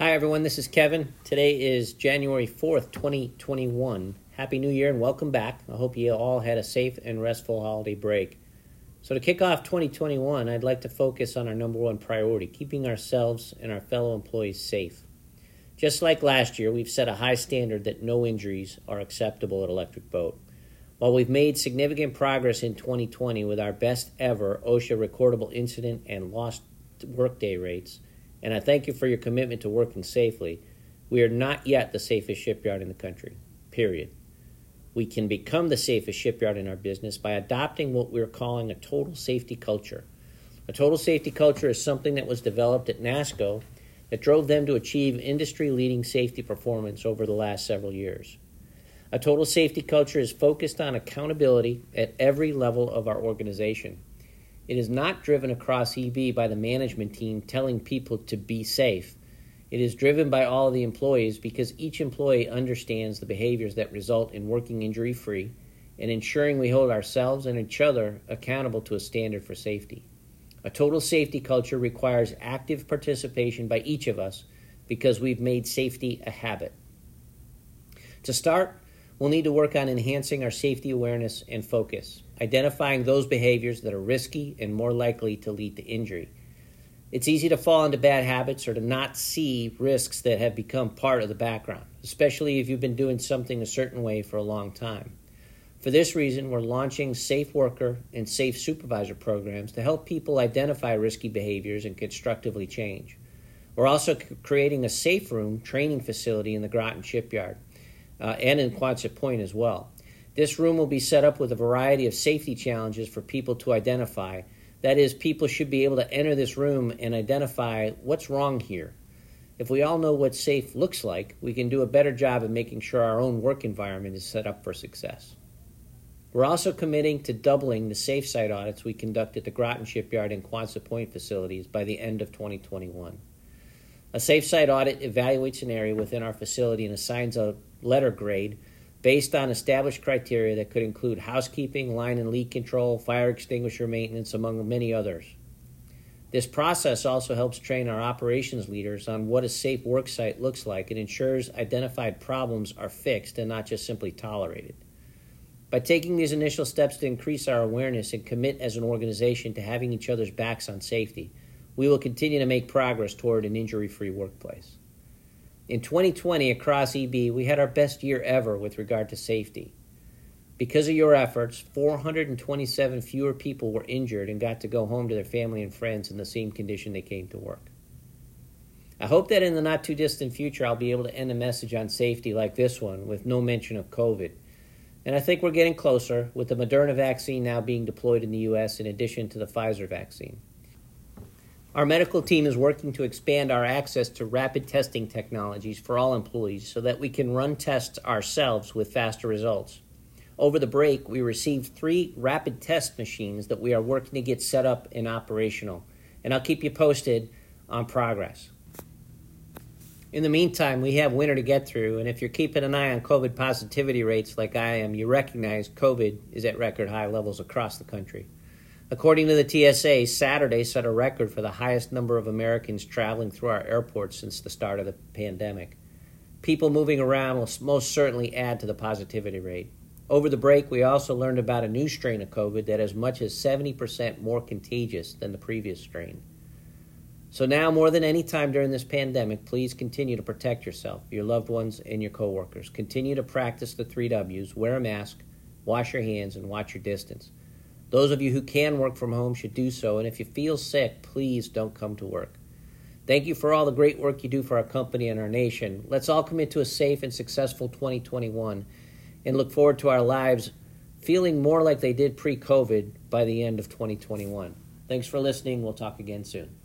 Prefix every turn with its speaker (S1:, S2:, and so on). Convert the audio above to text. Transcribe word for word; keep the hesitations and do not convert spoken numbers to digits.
S1: Hi, everyone. This is Kevin. Today is January fourth, twenty twenty-one. Happy New Year and welcome back. I hope you all had a safe and restful holiday break. So to kick off twenty twenty-one, I'd like to focus on our number one priority, keeping ourselves and our fellow employees safe. Just like last year, we've set a high standard that no injuries are acceptable at Electric Boat. While we've made significant progress in twenty twenty with our best ever OSHA recordable incident and lost workday rates, and I thank you for your commitment to working safely, we are not yet the safest shipyard in the country, period. We can become the safest shipyard in our business by adopting what we're calling a total safety culture. A total safety culture is something that was developed at NASSCO that drove them to achieve industry-leading safety performance over the last several years. A total safety culture is focused on accountability at every level of our organization. It is not driven across E B by the management team telling people to be safe. It is driven by all of the employees because each employee understands the behaviors that result in working injury-free and ensuring we hold ourselves and each other accountable to a standard for safety. A total safety culture requires active participation by each of us because we've made safety a habit. To start, we'll need to work on enhancing our safety awareness and focus, identifying those behaviors that are risky and more likely to lead to injury. It's easy to fall into bad habits or to not see risks that have become part of the background, especially if you've been doing something a certain way for a long time. For this reason, we're launching Safe Worker and Safe Supervisor programs to help people identify risky behaviors and constructively change. We're also c- creating a safe room training facility in the Groton Shipyard uh, and in Quonset Point as well. This room will be set up with a variety of safety challenges for people to identify. That is, people should be able to enter this room and identify what's wrong here. If we all know what safe looks like, we can do a better job of making sure our own work environment is set up for success. We're also committing to doubling the safe site audits we conduct at the Groton Shipyard and Quonset Point facilities by the end of twenty twenty-one. A safe site audit evaluates an area within our facility and assigns a letter grade based on established criteria that could include housekeeping, line and leak control, fire extinguisher maintenance, among many others. This process also helps train our operations leaders on what a safe work site looks like and ensures identified problems are fixed and not just simply tolerated. By taking these initial steps to increase our awareness and commit as an organization to having each other's backs on safety, we will continue to make progress toward an injury-free workplace. In twenty twenty, across E B, we had our best year ever with regard to safety. Because of your efforts, four hundred twenty-seven fewer people were injured and got to go home to their family and friends in the same condition they came to work. I hope that in the not-too-distant future, I'll be able to end a message on safety like this one with no mention of COVID. And I think we're getting closer, with the Moderna vaccine now being deployed in the U S in addition to the Pfizer vaccine. Our medical team is working to expand our access to rapid testing technologies for all employees so that we can run tests ourselves with faster results. Over the break, we received three rapid test machines that we are working to get set up and operational, and I'll keep you posted on progress. In the meantime, we have winter to get through, and if you're keeping an eye on COVID positivity rates like I am, you recognize COVID is at record high levels across the country. According to the T S A, Saturday set a record for the highest number of Americans traveling through our airports since the start of the pandemic. People moving around will most certainly add to the positivity rate. Over the break, we also learned about a new strain of COVID that is as much as seventy percent more contagious than the previous strain. So now, more than any time during this pandemic, please continue to protect yourself, your loved ones, and your coworkers. Continue to practice the three W's: wear a mask, wash your hands, and watch your distance. Those of you who can work from home should do so, and if you feel sick, please don't come to work. Thank you for all the great work you do for our company and our nation. Let's all commit to a safe and successful twenty twenty-one and look forward to our lives feeling more like they did pre-COVID by the end of twenty twenty-one. Thanks for listening. We'll talk again soon.